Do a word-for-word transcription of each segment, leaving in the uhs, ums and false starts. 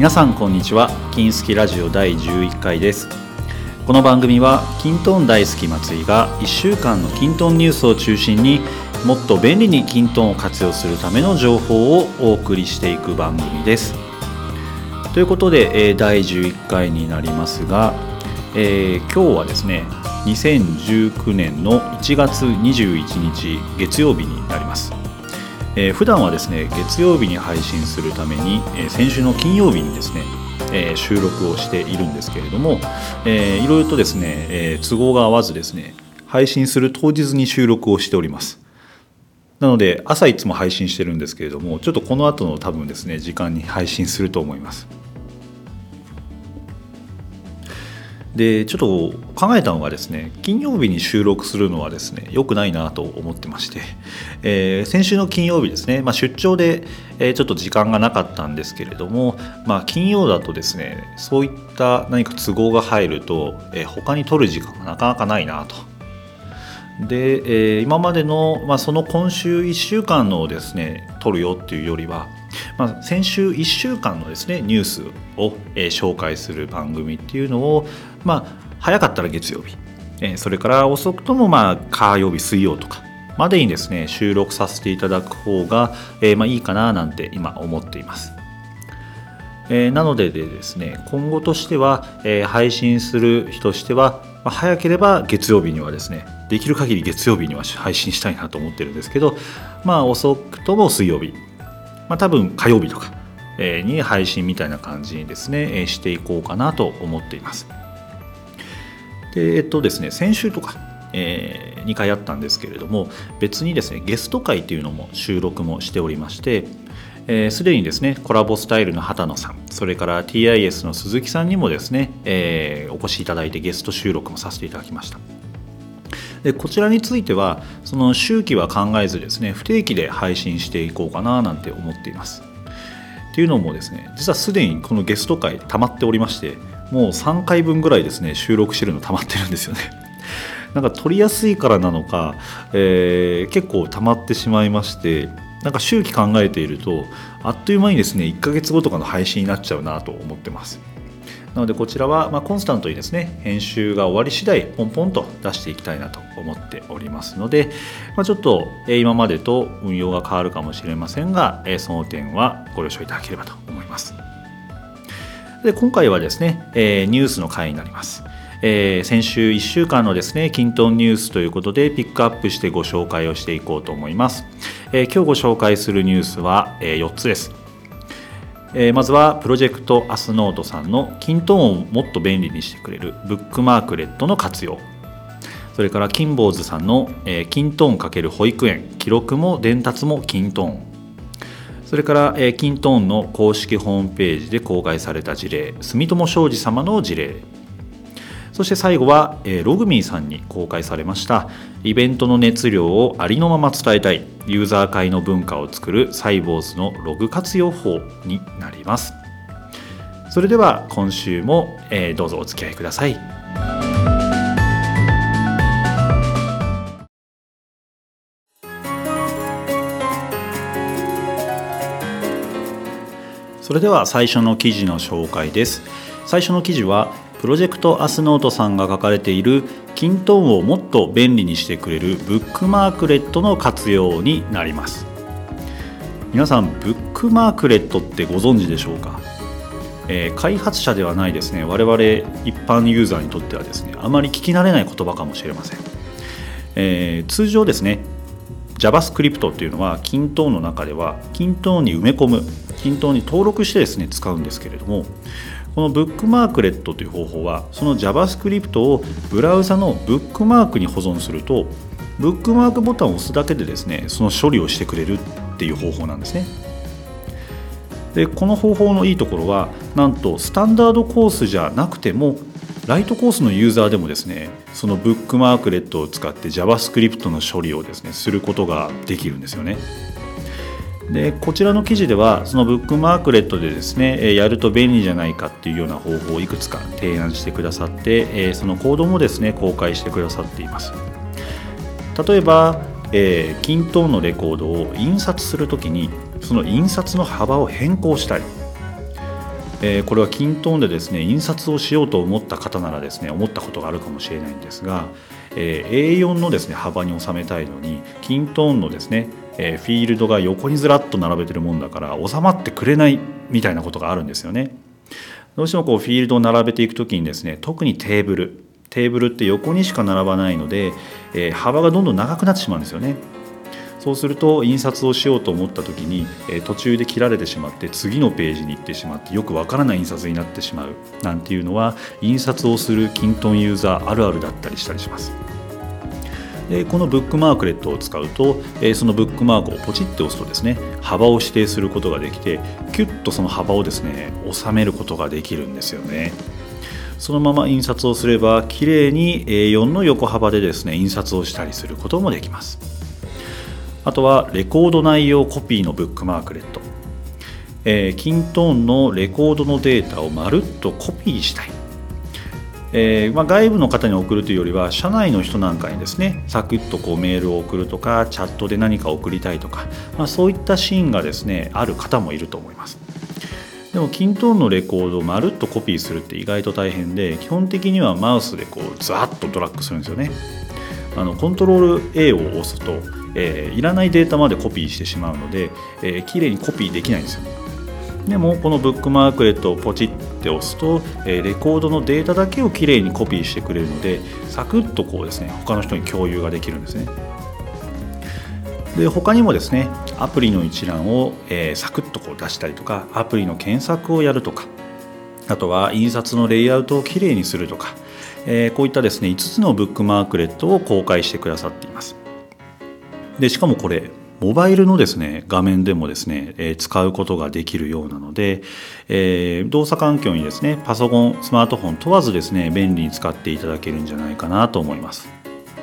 皆さんこんにちは。金スキラジオだいじゅういっかいです。この番組はキントーン大好き松井がいっしゅうかんのキントーンニュースを中心にもっと便利にキントーンを活用するための情報をお送りしていく番組です。ということでだいじゅういっかいになりますが、えー、今日はですねにせんじゅうきゅうねんのいちがつにじゅういちにち月曜日になります。えー、普段はですね月曜日に配信するために、えー、先週の金曜日にですね、えー、収録をしているんですけれども、えー、いろいろとですね、えー、都合が合わずですね配信する当日に収録をしております。なので朝いつも配信してるんですけれども、ちょっとこの後の多分ですね時間に配信すると思います。でちょっと考えたのがですね、金曜日に収録するのはですね良くないなと思ってまして、えー、先週の金曜日ですね、まあ、出張で、えー、ちょっと時間がなかったんですけれども、まあ、金曜だとですねそういった何か都合が入ると、えー、他に取る時間がなかなかないなと。で、えー、今までの、まあ、その今週いっしゅうかんのですね取るよっていうよりは、まあ、先週いっしゅうかんのですねニュースを、えー、紹介する番組っていうのを、まあ、早かったら月曜日、えー、それから遅くともまあ火曜日水曜とかまでにですね収録させていただく方が、えーまあ、いいかななんて今思っています。えー、なのででですね今後としては、えー、配信する日としては、まあ、早ければ月曜日にはですねできる限り月曜日には配信したいなと思ってるんですけど、まあ遅くとも水曜日、まあ、多分火曜日とかに配信みたいな感じにですねしていこうかなと思っています。でえっとですね先週とか、えー、にかいあったんですけれども、別にですねゲスト会っていうのも収録もしておりまして、えー、すでにですねコラボスタイルの畑野さん、それから ティーアイエス の鈴木さんにもですね、えー、お越しいただいてゲスト収録もさせていただきました。でこちらについてはその周期は考えずですね不定期で配信していこうかななんて思っています。っていうのもですね実はすでにこのゲスト会溜まっておりまして、もうさんかいぶんぐらいですね収録してるの溜まってるんですよね。なんか撮りやすいからなのか、えー、結構溜まってしまいまして、なんか周期考えているとあっという間にですねいっかげつごとかの配信になっちゃうなと思ってます。なのでこちらはまあコンスタントにですね編集が終わり次第ポンポンと出していきたいなと思っておりますので、まあ、ちょっと今までと運用が変わるかもしれませんが、その点はご了承いただければと思います。で今回はですねニュースの回になります。えー、先週いっしゅうかんのですねキントーンニュースということでピックアップしてご紹介をしていこうと思います。えー、今日ご紹介するニュースは、えー、よっつです。えー、まずはプロジェクトアスノートさんのキントーンをもっと便利にしてくれるブックマークレットの活用、それからキンボーズさんの、えー、キントーン×保育園記録も伝達もキントーン、それから、えー、キントーンの公式ホームページで公開された事例住友商事様の事例、そして最後は、えー、ログミーさんに公開されましたイベントの熱量をありのまま伝えたいユーザー会の文化を作るサイボーズのログ活用法になります。それでは今週も、えー、どうぞお付き合いください。それでは最初の記事の紹介です。最初の記事はプロジェクトアスノートさんが書かれているキントーンをもっと便利にしてくれるブックマークレットの活用になります。皆さんブックマークレットってご存知でしょうか。えー、開発者ではないですね我々一般ユーザーにとってはですねあまり聞き慣れない言葉かもしれません。えー、通常ですね JavaScript っていうのはキントーンの中ではキントーンに埋め込む、キントーンに登録してですね使うんですけれども、このブックマークレットという方法はその JavaScript をブラウザのブックマークに保存するとブックマークボタンを押すだけでですねその処理をしてくれるっていう方法なんですね。でこの方法のいいところはなんとスタンダードコースじゃなくてもライトコースのユーザーでもですねそのブックマークレットを使って JavaScript の処理をですねすることができるんですよね。でこちらの記事ではそのブックマークレットでですねやると便利じゃないかっていうような方法をいくつか提案してくださってそのコードもですね公開してくださっています。例えば、えー、キントーンのレコードを印刷するときにその印刷の幅を変更したり、 えー、これはキントーンでですね印刷をしようと思った方ならですね思ったことがあるかもしれないんですが、えー、エーよん のですね幅に収めたいのにキントーンのですね、えー、フィールドが横にずらっと並べてるもんだから収まってくれないみたいなことがあるんですよね。どうしてもこうフィールドを並べていくときにですね特にテーブルテーブルって横にしか並ばないので、えー、幅がどんどん長くなってしまうんですよね。そうすると印刷をしようと思った時に、えー、途中で切られてしまって次のページに行ってしまってよくわからない印刷になってしまうなんていうのは印刷をするキントーンユーザーあるあるだったりしたりします。でこのブックマークレットを使うと、えー、そのブックマークをポチッと押すとですね幅を指定することができてキュッとその幅をですね収めることができるんですよね。そのまま印刷をすればきれいに エーよん の横幅でですね印刷をしたりすることもできます。あとはレコード内容コピーのブックマークレット、えー、キントーンのレコードのデータをまるっとコピーしたい、えーまあ、外部の方に送るというよりは社内の人なんかにですねサクッとこうメールを送るとかチャットで何か送りたいとか、まあ、そういったシーンがですねある方もいると思います。でもキントーンのレコードをまるっとコピーするって意外と大変で基本的にはマウスでこうザーッとドラッグするんですよね。あのコントロール エー を押すと、えー、いらないデータまでコピーしてしまうので、えー、きれいにコピーできないんですよ。でもこのブックマークレットをポチッて押すと、えー、レコードのデータだけをきれいにコピーしてくれるのでサクッとこうですね他の人に共有ができるんですね。で他にもですねアプリの一覧を、えー、サクッとこう出したりとかアプリの検索をやるとかあとは印刷のレイアウトをきれいにするとか、えー、こういったですねいつつのブックマークレットを公開してくださっています。でしかもこれモバイルのですね画面でもですね、えー、使うことができるようなので、えー、動作環境にですねパソコンスマートフォン問わずですね便利に使っていただけるんじゃないかなと思います。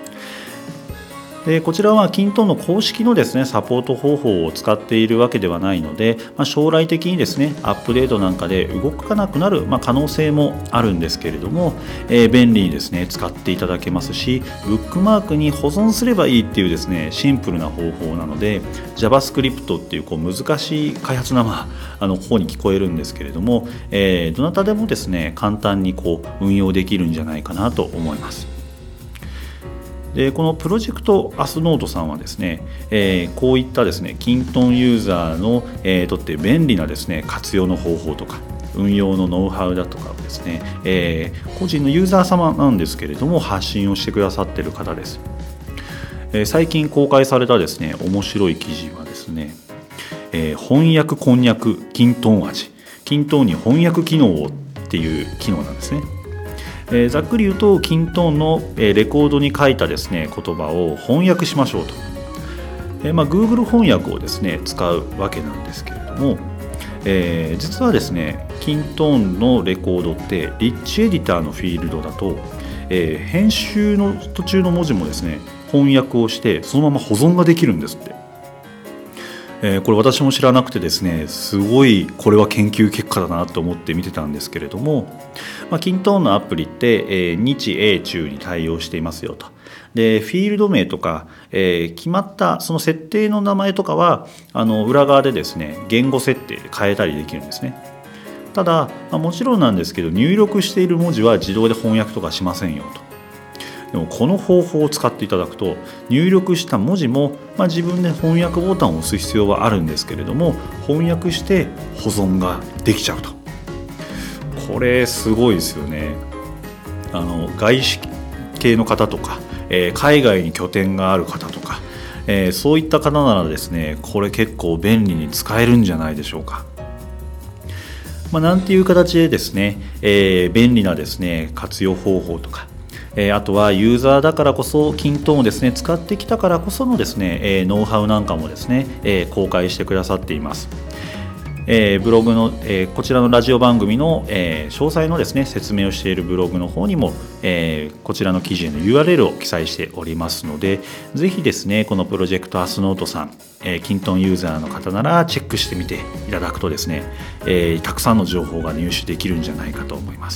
でこちらはキントーンの公式のですねサポート方法を使っているわけではないので、まあ、将来的にですねアップデートなんかで動かなくなる、まあ、可能性もあるんですけれども、えー、便利にですね使っていただけますしブックマークに保存すればいいっていうですねシンプルな方法なので JavaScript っていう、こう難しい開発な、まあ、あの方に聞こえるんですけれども、えー、どなたでもですね簡単にこう運用できるんじゃないかなと思います。でこのプロジェクトアスノートさんはですね、えー、こういったですねキントーンユーザーの、えー、とって便利なですね活用の方法とか運用のノウハウだとかをですね、えー、個人のユーザー様なんですけれども発信をしてくださっている方です。えー、最近公開されたですね面白い記事はですね、えー、翻訳こんにゃくキントーン味キントーンに翻訳機能をっていう機能なんですね。えー、ざっくり言うとキントーンの、えー、レコードに書いたですね言葉を翻訳しましょうと、えーまあ、Google 翻訳をですね使うわけなんですけれども、えー、実はですねキントーンのレコードってリッチエディターのフィールドだと、えー、編集の途中の文字もですね翻訳をしてそのまま保存ができるんですって。えー、これ私も知らなくてですねすごいこれは研究結果だなと思って見てたんですけれども、まあ、キントーンのアプリって、えー、日英中に対応していますよと。でフィールド名とか、えー、決まったその設定の名前とかはあの裏側でですね言語設定で変えたりできるんですね。ただ、まあ、もちろんなんですけど入力している文字は自動で翻訳とかしませんよと。でもこの方法を使っていただくと入力した文字も、まあ、自分で翻訳ボタンを押す必要はあるんですけれども翻訳して保存ができちゃうと。これすごいですよね。あの外資系の方とか、えー、海外に拠点がある方とか、えー、そういった方ならですねこれ結構便利に使えるんじゃないでしょうか。まあ、なんていう形でですね、えー、便利なですね活用方法とかえー、あとはユーザーだからこそキントーンをですね使ってきたからこそのですね、えー、ノウハウなんかもですね、えー、公開してくださっています。えー、ブログの、えー、こちらのラジオ番組の、えー、詳細のですね説明をしているブログの方にも、えー、こちらの記事への ユーアールエル を記載しておりますのでぜひですねこのプロジェクトアスノートさん、えー、キントーンユーザーの方ならチェックしてみていただくとですね、えー、たくさんの情報が入手できるんじゃないかと思います。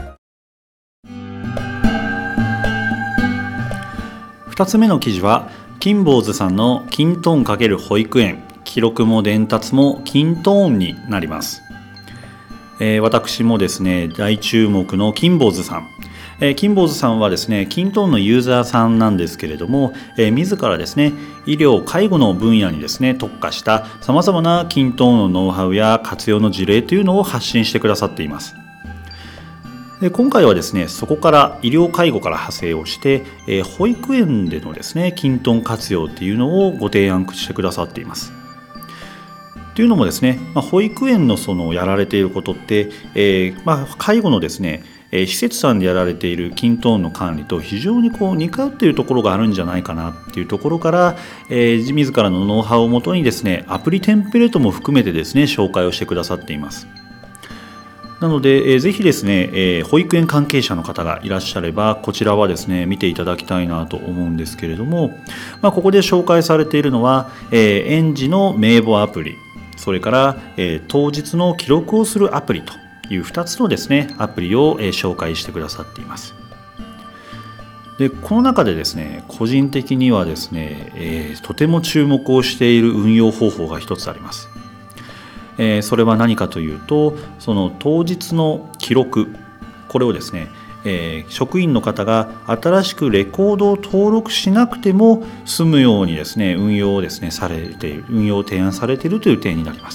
ふたつめの記事は金坊主さんのキントーン×保育園、記録も伝達もキントーンになります。えー、私もですね、大注目の金坊主さん、えー、金坊主さんはですね、キントーンのユーザーさんなんですけれども、えー、自らですね、医療介護の分野にですね特化したさまざまなキントーンのノウハウや活用の事例というのを発信してくださっています。で今回はですね、そこから医療介護から派生をして、えー、保育園でのですねキントーン活用っていうのをご提案してくださっています。というのもですね、まあ、保育園のそのやられていることって、えーまあ、介護のですね、えー、施設さんでやられているキントーンの管理と非常にこう似通っているところがあるんじゃないかなっていうところから、えー、自らのノウハウをもとにですね、アプリテンプレートも含めてですね紹介をしてくださっています。なので、えー、ぜひですね、えー、保育園関係者の方がいらっしゃればこちらはですね見ていただきたいなと思うんですけれども、まあ、ここで紹介されているのは、えー、園児の名簿アプリ、それから、えー、当日の記録をするアプリというふたつのですねアプリを、えー、紹介してくださっています。でこの中でですね、個人的にはですね、えー、とても注目をしている運用方法が一つあります。えー、それは何かというと、その当日の記録、これをですね、えー、職員の方が新しくレコードを登録しなくても済むようにですね運用をですねされている、運用を提案されているという点になります。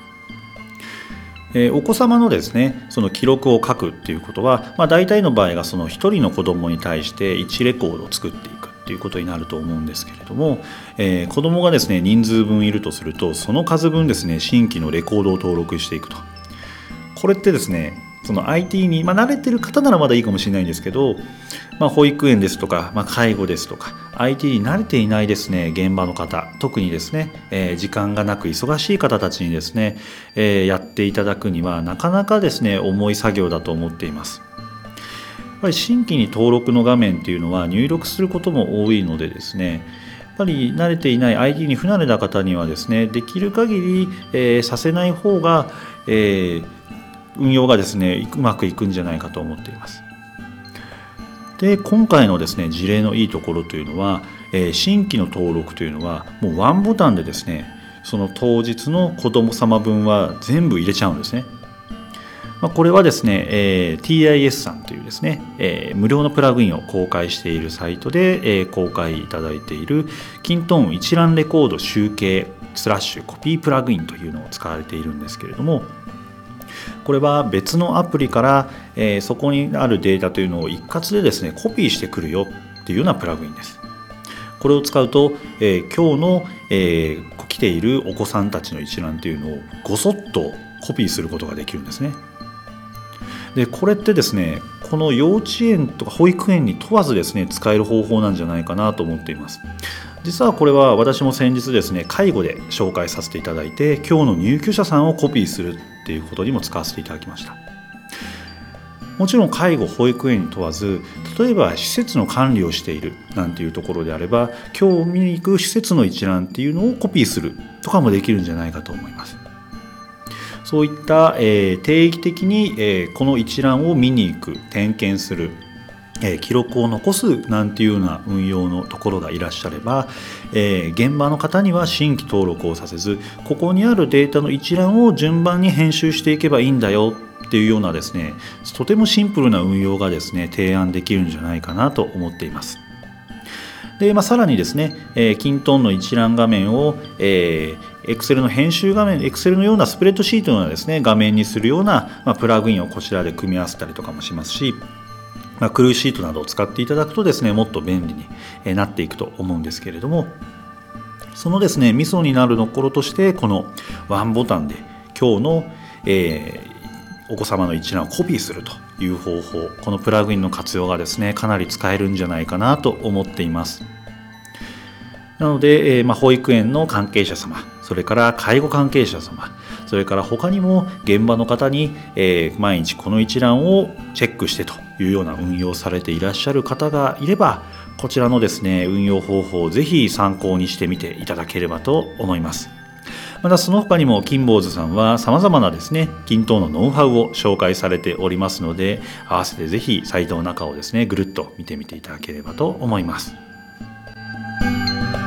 えー、お子様のですねその記録を書くっていうことは、まあ、大体の場合がそのひとりの子どもに対していちレコードを作っていくということになると思うんですけれども、えー、子どもがですね人数分いるとすると、その数分ですね新規のレコードを登録していくと。これってですね、その アイティー に、まあ、慣れてる方ならまだいいかもしれないんですけど、まあ、保育園ですとか、まあ、介護ですとか アイティー に慣れていないですね現場の方、特にですね、えー、時間がなく忙しい方たちにですね、えー、やっていただくにはなかなかですね重い作業だと思っています。やっぱり新規に登録の画面っていうのは入力することも多いのでですね、やっぱり慣れていない アイティー に不慣れな方にはですね、できる限り、えー、させない方が、えー、運用がですねうまくいくんじゃないかと思っています。で今回のですね事例のいいところというのは、えー、新規の登録というのはもうワンボタンでですね、その当日の子ども様分は全部入れちゃうんですね。まあ、これはですね、えー、ティーアイエス さんというですね、えー、無料のプラグインを公開しているサイトで、えー、公開いただいているキントーン一覧レコード集計スラッシュコピープラグインというのを使われているんですけれども、これは別のアプリから、えー、そこにあるデータというのを一括でですねコピーしてくるよっていうようなプラグインです。これを使うと、えー、今日の、えー、来ているお子さんたちの一覧というのをごそっとコピーすることができるんですね。でこれってですね、この幼稚園とか保育園に問わずですね使える方法なんじゃないかなと思っています。実はこれは私も先日ですね介護で紹介させていただいて、今日の入居者さんをコピーするっていうことにも使わせていただきました。もちろん介護保育園に問わず、例えば施設の管理をしているなんていうところであれば、今日見に行く施設の一覧っていうのをコピーするとかもできるんじゃないかと思います。そういった、えー、定期的に、えー、この一覧を見に行く、点検する、えー、記録を残すなんていうような運用のところがいらっしゃれば、えー、現場の方には新規登録をさせず、ここにあるデータの一覧を順番に編集していけばいいんだよっていうようなですね、とてもシンプルな運用がですね提案できるんじゃないかなと思っています。で、まあ、さらにですね、えー、キントーンの一覧画面を、えー、Excel の編集画面、Excel のようなスプレッドシートのようなですね画面にするような、まあ、プラグインをこちらで組み合わせたりとかもしますし、まあ、クルーシートなどを使っていただくとですねもっと便利になっていくと思うんですけれども、そのですねミソになるところとして、このワンボタンで今日の、えーお子様の一覧をコピーするという方法、このプラグインの活用がですねかなり使えるんじゃないかなと思っています。なので、えーまあ、保育園の関係者様、それから介護関係者様、それから他にも現場の方に、えー、毎日この一覧をチェックしてというような運用されていらっしゃる方がいれば、こちらのですね運用方法をぜひ参考にしてみていただければと思います。またその他にも金坊主さんは様々なですねキントーンのノウハウを紹介されておりますので、合わせてぜひサイトの中をですねぐるっと見てみていただければと思います。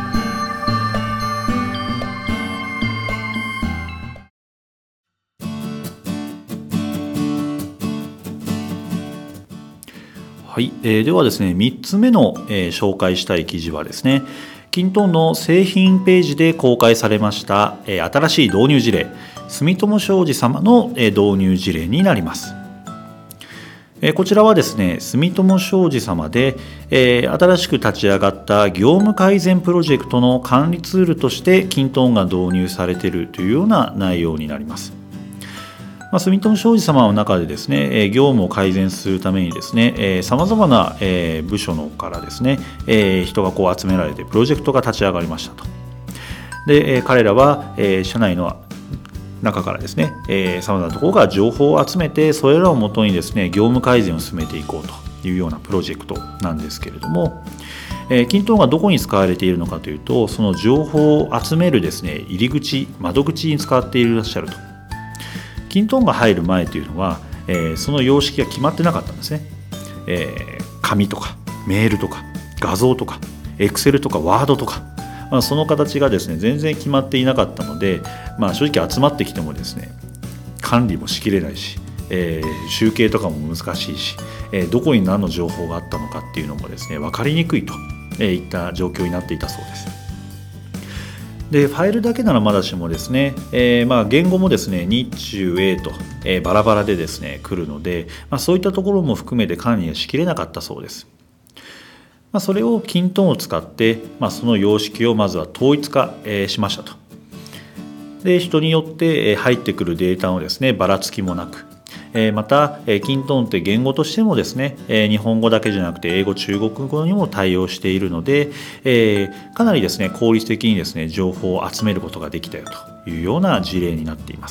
はい、えー、ではですねみっつめの、えー、紹介したい記事はですね、キントーンの製品ページで公開されました、えー、新しい導入事例、住友商事様の、えー、導入事例になります。えー、こちらはですね住友商事様で、えー、新しく立ち上がった業務改善プロジェクトの管理ツールとしてキントーンが導入されているというような内容になります。まあ、住友商事様の中でですね、業務を改善するためにですね、さまざまな部署のからですね、人がこう集められてプロジェクトが立ち上がりましたと。で、彼らは社内の中からですね、さまざまなところから情報を集めて、それらをもとにですね、業務改善を進めていこうというようなプロジェクトなんですけれども、キントーンがどこに使われているのかというと、その情報を集めるですね、入り口、窓口に使っていらっしゃると。キントーンが入る前というのは、えー、その様式が決まってなかったんですね。えー、紙とかメールとか画像とかエクセルとかワードとか、まあ、その形がですね全然決まっていなかったので、まあ、正直集まってきてもですね管理もしきれないし、えー、集計とかも難しいし、えー、どこに何の情報があったのかっていうのもですね分かりにくいといった状況になっていたそうです。でファイルだけならまだしもですね、えー、まあ言語もですね日中英と、えー、バラバラでですね来るので、まあ、そういったところも含めて管理はしきれなかったそうです。まあ、それをキントーンを使って、まあ、その様式をまずは統一化、えー、しましたと。で人によって入ってくるデータのですねばらつきもなく、またキントーンって言語としてもですね日本語だけじゃなくて英語、中国語にも対応しているので、かなりですね効率的にですね情報を集めることができたよというような事例になっています。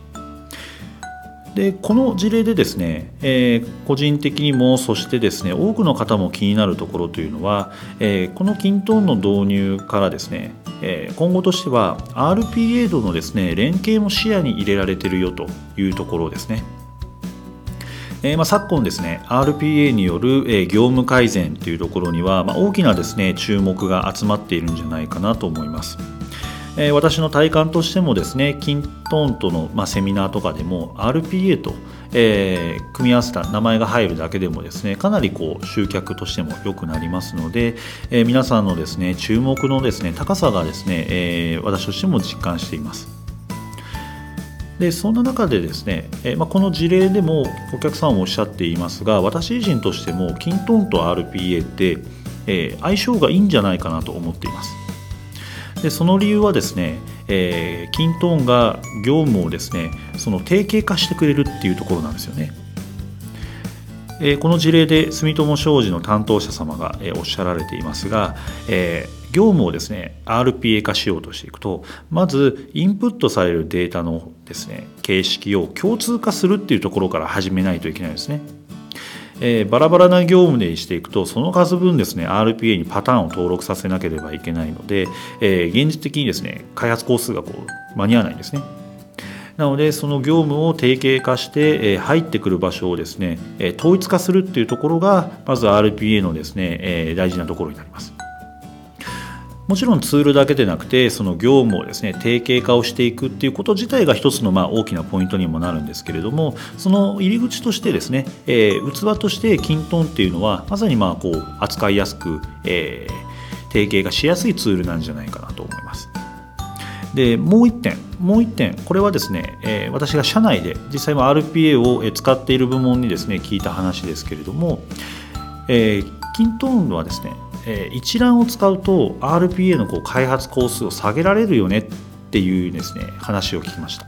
でこの事例でですね、えー、個人的にもそしてですね多くの方も気になるところというのは、えー、このキントーンの導入からですね、えー、今後としては アールピーエー とのですね連携も視野に入れられているよというところですね。えーまあ、昨今ですね アールピーエー による、えー、業務改善というところには、まあ、大きなですね注目が集まっているんじゃないかなと思います。えー、私の体感としてもですねキントーンとの、まあ、セミナーとかでも アールピーエー と、えー、組み合わせた名前が入るだけでもですねかなりこう集客としても良くなりますので、えー、皆さんのですね注目のですね高さがですね、えー、私としても実感しています。でそんな中でですね、えーまあ、この事例でもお客さんもおっしゃっていますが、私自身としてもキントーンと アールピーエー って、えー、相性がいいんじゃないかなと思っています。でその理由はですね、えー、キントーンが業務をですねその定型化してくれるっていうところなんですよね。えー、この事例で住友商事の担当者様が、えー、おっしゃられていますが、えー業務をですね アールピーエー 化しようとしていくと、まずインプットされるデータのですね形式を共通化するっていうところから始めないといけないですね。えー、バラバラな業務でしていくとその数分ですね アールピーエー にパターンを登録させなければいけないので、えー、現実的にですね開発工数がこう間に合わないんですね。なのでその業務を定型化して、えー、入ってくる場所をですね、えー、統一化するっていうところがまず アールピーエー のですね、えー、大事なところになります。もちろんツールだけでなくてその業務をですね定型化をしていくっていうこと自体が一つのまあ大きなポイントにもなるんですけれども、その入り口としてですね、えー、器としてキントーンっていうのはまさにまあこう扱いやすく、えー、定型がしやすいツールなんじゃないかなと思います。でもう一点もう一点これはですね、えー、私が社内で実際は アールピーエー を使っている部門にですね聞いた話ですけれども、えー、キントーンはですね一覧を使うと アールピーエー のこう開発工数を下げられるよねっていうですね話を聞きました。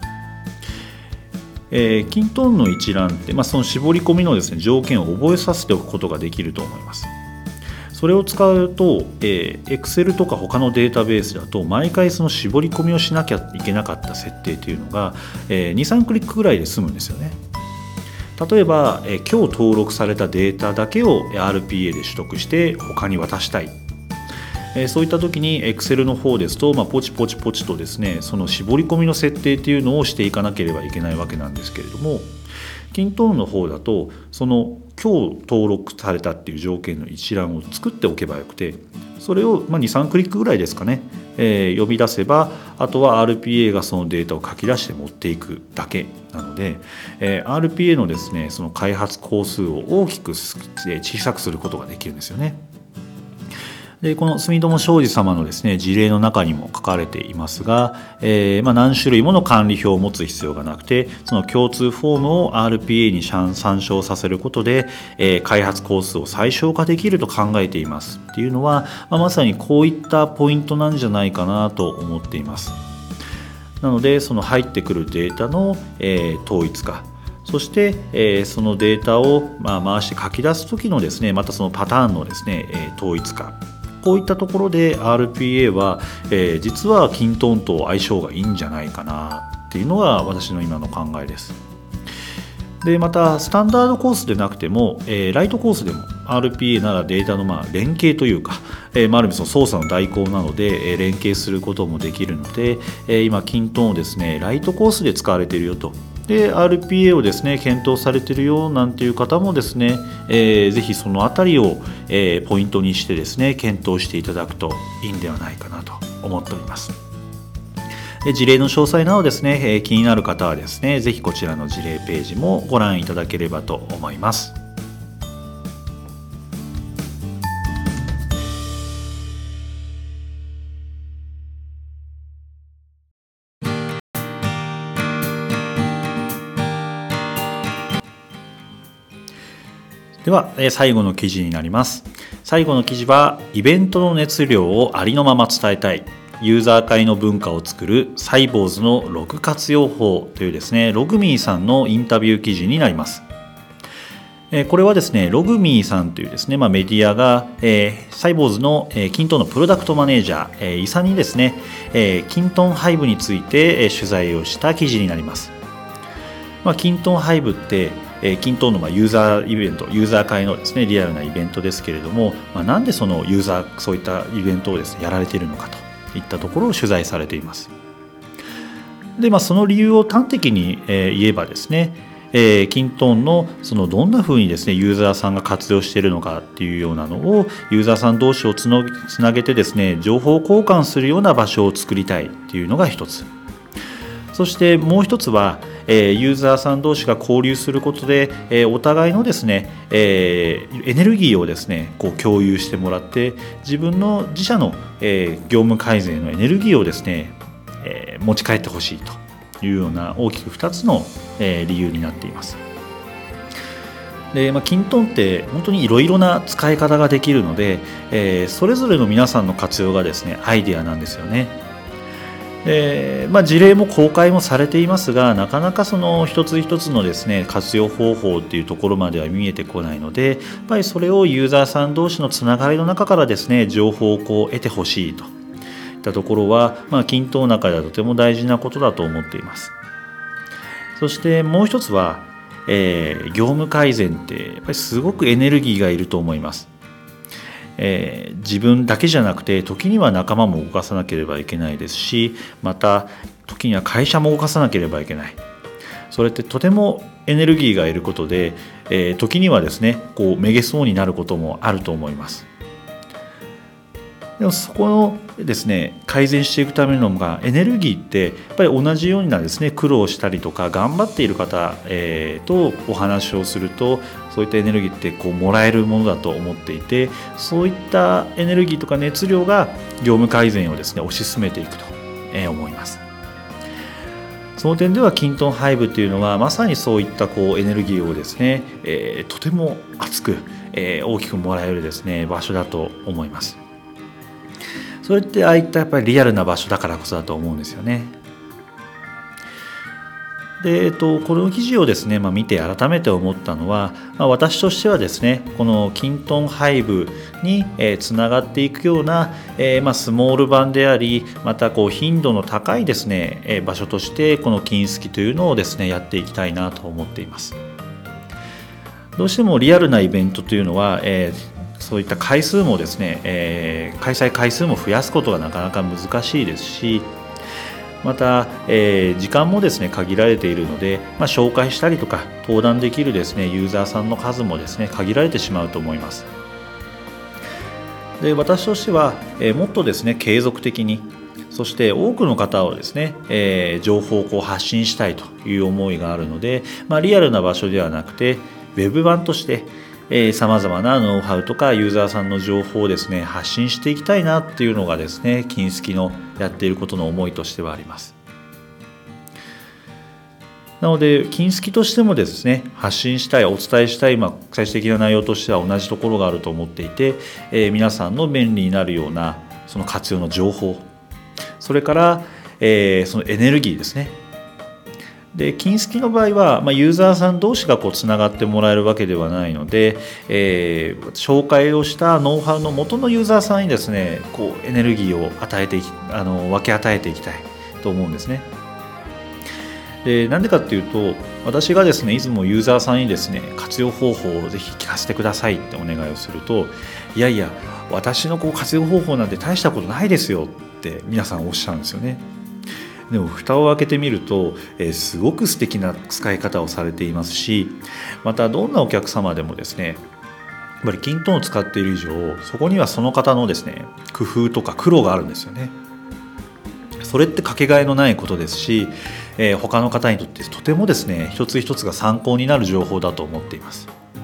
えー、キントーンの一覧って、まあ、その絞り込みのですね条件を覚えさせておくことができると思います。それを使うと、えー、Excel とか他のデータベースだと毎回その絞り込みをしなきゃいけなかった設定というのが、えー、にさんクリックぐらいで済むんですよね。例えば、えー、今日登録されたデータだけを アールピーエー で取得して他に渡したい、えー、そういった時に Excel の方ですと、まあ、ポチポチポチとですねその絞り込みの設定というのをしていかなければいけないわけなんですけれども、キントーンの方だとその今日登録されたっていう条件の一覧を作っておけばよくて、 それをまあにさんクリックぐらいですかね、えー、呼び出せば、あとは アールピーエー がそのデータを書き出して持っていくだけなので、えー、アールピーエー のですねその開発工数を大きく小さくすることができるんですよね。でこの住友商事様のですね事例の中にも書かれていますが、えーまあ、何種類もの管理表を持つ必要がなくて、その共通フォームを アールピーエー に参照させることで、えー、開発工数を最小化できると考えていますっていうのは、まあ、まさにこういったポイントなんじゃないかなと思っています。なのでその入ってくるデータの、えー、統一化、そして、えー、そのデータを、まあ、回して書き出す時のですねまたそのパターンのですね、えー、統一化、こういったところで アールピーエー は、えー、実はキントーンと相性がいいんじゃないかなっていうのが私の今の考えです。でまたスタンダードコースでなくても、えー、ライトコースでも アールピーエー ならデータのまあ連携というか、えー、ある意味その操作の代行なので、えー、連携することもできるので、えー、今キントーンをですねライトコースで使われているよと、で アールピーエー をですね検討されているよなんていう方もですね、えー、ぜひそのあたりを、えー、ポイントにしてですね検討していただくといいんではないかなと思っております。事例の詳細などですね、えー、気になる方はですねぜひこちらの事例ページもご覧いただければと思います。では最後の記事になります。最後の記事はイベントの熱量をありのまま伝えたい、ユーザー会の文化を作るサイボーズのログ活用法というですねログミーさんのインタビュー記事になります。これはですねログミーさんというですね、まあ、メディアが、えー、サイボーズの、えー、キントンのプロダクトマネージャー、えー、イサにですね、えー、キントンハイブについて、えー、取材をした記事になります。まあ、キントンハイブってえー、キントーンのまあユーザーイベント、ユーザー会のですねリアルなイベントですけれども、まあ、なんでそのユーザーそういったイベントをですねやられているのかといったところを取材されています。で、まあ、その理由を端的に、えー、言えばですね、えー、キントーンのそのどんなふうにですねユーザーさんが活用しているのかっていうようなのをユーザーさん同士をつのつなげてですね情報交換するような場所を作りたいっていうのが一つ。そしてもう一つはユーザーさん同士が交流することでお互いのですねエネルギーをですねこう共有してもらって自分の自社の業務改善のエネルギーをですね持ち帰ってほしいというような大きくふたつの理由になっています。で、まあ、キントンって本当にいろいろな使い方ができるので、えー、それぞれの皆さんの活用がですねアイデアなんですよね。でまあ、事例も公開もされていますが、なかなかその一つ一つのですね活用方法っていうところまでは見えてこないので、やっぱりそれをユーザーさん同士のつながりの中からですね情報をこう得てほしいといったところは、まあ、キントンの中ではとても大事なことだと思っています。そしてもう一つは、えー、業務改善ってやっぱりすごくエネルギーがいると思います。えー、自分だけじゃなくて時には仲間も動かさなければいけないですし、また時には会社も動かさなければいけない。それってとてもエネルギーがいることで、えー、時にはですねこうめげそうになることもあると思います。でもそこのですね改善していくためのがエネルギーってやっぱり同じようなですね苦労したりとか頑張っている方、えー、とお話をするとそういったエネルギーってこうもらえるものだと思っていて、そういったエネルギーとか熱量が業務改善をですね推し進めていくと思います。その点ではキントンハイブっていうのはまさにそういったこうエネルギーをですね、えー、とても熱く、えー、大きくもらえるですね場所だと思います。それってああいったやっぱりリアルな場所だからこそだと思うんですよね。で、えっと、この記事をですね、まあ、見て改めて思ったのは、まあ、私としてはですねこのキントンハイブにつながっていくような、えーまあ、スモール版でありまたこう頻度の高いですね、えー、場所としてこの金スキというのをですねやっていきたいなと思っています。どうしてもリアルなイベントというのは、えーそういった回数もですね、えー、開催回数も増やすことがなかなか難しいですし、また、えー、時間もですね限られているので、まあ、紹介したりとか登壇できるですねユーザーさんの数もですね限られてしまうと思います。 で私としては、えー、もっとですね継続的に、そして多くの方をですね、えー、情報をこう発信したいという思いがあるので、まあ、リアルな場所ではなくてウェブ版としてさまざまなノウハウとかユーザーさんの情報をですね発信していきたいなっていうのがですね金スキのやっていることの思いとしてはあります。なので金スキとしてもですね発信したい、お伝えしたい、まあ、最終的な内容としては同じところがあると思っていて、えー、皆さんの便利になるようなその活用の情報、それから、えー、そのエネルギーですね。で金スキの場合は、まあ、ユーザーさん同士がこうつながってもらえるわけではないので、えー、紹介をしたノウハウの元のユーザーさんにですねこうエネルギーを与えていきあの分け与えていきたいと思うんですね。でなんでかっていうと、私がですねいつもユーザーさんにですね活用方法をぜひ聞かせてくださいってお願いをすると、いやいや私のこう活用方法なんて大したことないですよって皆さんおっしゃるんですよね。でも蓋を開けてみると、えー、すごく素敵な使い方をされていますし、またどんなお客様でもですねやっぱりキントンを使っている以上、そこにはその方のですね工夫とか苦労があるんですよね。それってかけがえのないことですし、えー、他の方にとってとてもですね一つ一つが参考になる情報だと思っています。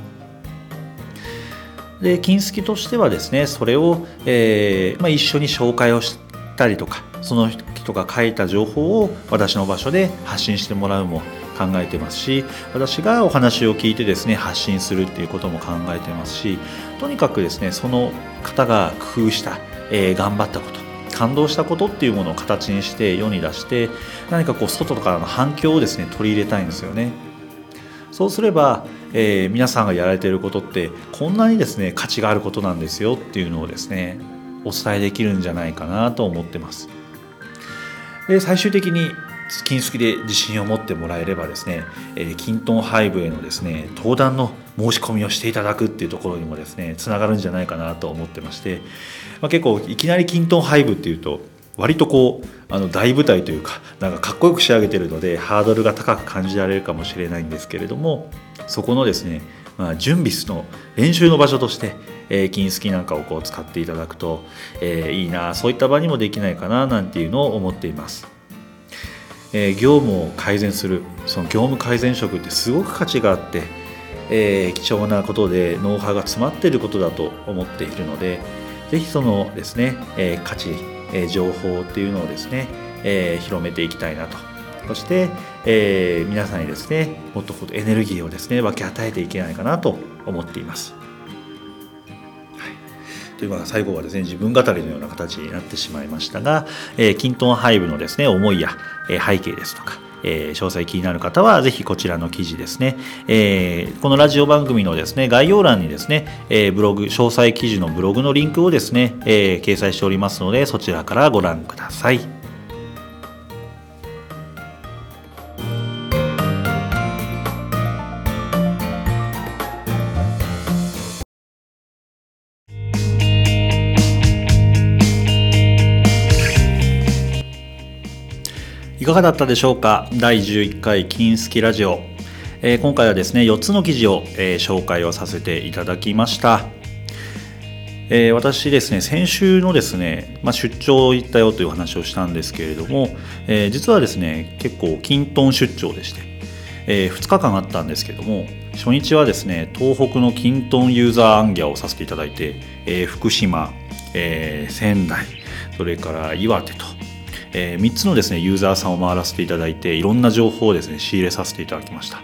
で金スキとしてはですねそれを、えーまあ、一緒に紹介をしたりとか、その人が書いた情報を私の場所で発信してもらうも考えてますし、私がお話を聞いてですね発信するっていうことも考えてますし、とにかくですねその方が工夫した、えー、頑張ったこと、感動したことっていうものを形にして世に出して、何かこう外からの反響をですね取り入れたいんですよね。そうすれば、えー、皆さんがやられていることってこんなにですね価値があることなんですよっていうのをですねお伝えできるんじゃないかなと思ってます。で最終的に金スキで自信を持ってもらえればですね、えー、キントンハイブへのですね登壇の申し込みをしていただくっていうところにもですねつながるんじゃないかなと思ってまして、まあ、結構いきなりキントンハイブっていうと割とこうあの大舞台というかなんかかっこよく仕上げているのでハードルが高く感じられるかもしれないんですけれども、そこのですね、まあ、準備の練習の場所として、えー、金スキなんかをこう使っていただくと、えー、いいな、そういった場にもできないかななんていうのを思っています。えー、業務を改善する、その業務改善職ってすごく価値があって、えー、貴重なことでノウハウが詰まっていることだと思っているので、ぜひそのですね、えー、価値、えー、情報っていうのをですね、えー、広めていきたいなと。そして、えー、皆さんにですねもっとエネルギーをですね分け与えていけないかなと思っています。というのが最後はですね自分語りのような形になってしまいましたが、えー、キントンハイブのですね思いや、えー、背景ですとか、えー、詳細気になる方はぜひこちらの記事ですね、えー、このラジオ番組のですね概要欄にですね、えー、ブログ詳細記事のブログのリンクをですね、えー、掲載しておりますので、そちらからご覧ください。いかがだったでしょうか。だいじゅういっかい金スキラジオ、えー、今回はですねよっつの記事を、えー、紹介をさせていただきました。えー、私ですね先週のですね、まあ、出張行ったよという話をしたんですけれども、えー、実はですね結構キントン出張でして、えー、ふつかかんあったんですけども、初日はですね東北のキントンユーザーアンギャをさせていただいて、えー、福島、えー、仙台、それから岩手とえー、みっつのですねユーザーさんを回らせていただいて、いろんな情報をですね仕入れさせていただきました。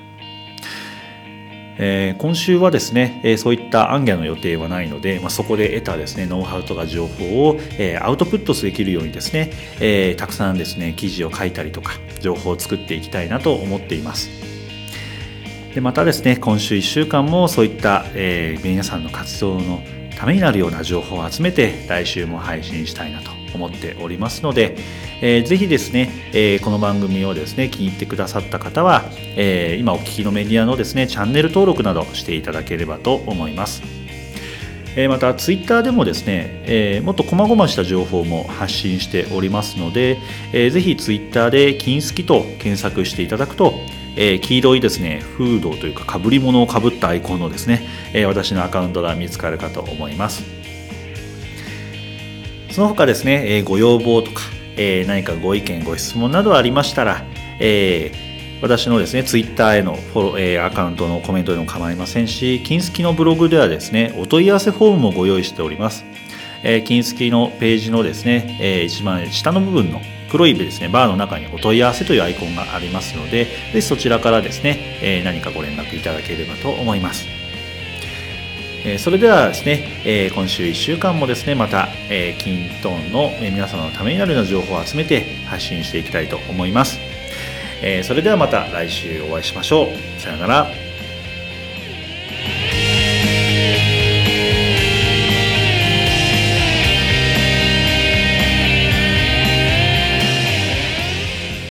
えー、今週はですね、えー、そういったアンギャの予定はないので、まあ、そこで得たですねノウハウとか情報を、えー、アウトプットできるようにですね、えー、たくさんですね記事を書いたりとか情報を作っていきたいなと思っています。でまたですね今週いっしゅうかんもそういった、えー、皆さんの活動のためになるような情報を集めて来週も配信したいなと思っておりますので、えー、ぜひですね、えー、この番組をですね気に入ってくださった方は、えー、今お聞きのメディアのですねチャンネル登録などしていただければと思います。えー、またツイッターでもですね、えー、もっと細々した情報も発信しておりますので、えー、ぜひツイッターで金スキと検索していただくと、えー、黄色いですねフードというか被り物をかぶったアイコンのですね、えー、私のアカウントが見つかるかと思います。 その他ですね、えー、ご要望とか、えー、何かご意見ご質問などありましたら、えー私のですね、ツイッターへのフォロー、えー、アカウントのコメントでも構いませんし、金スキのブログではですね、お問い合わせフォームもご用意しております。えー、金スキのページのですね、えー、一番下の部分の黒いですね、バーの中にお問い合わせというアイコンがありますので、ぜひそちらからですね、えー、何かご連絡いただければと思います。えー、それではですね、えー、今週いっしゅうかんもですね、また、えー、金トーンの皆様のためになるような情報を集めて発信していきたいと思います。えー、それではまた来週お会いしましょう。さようなら。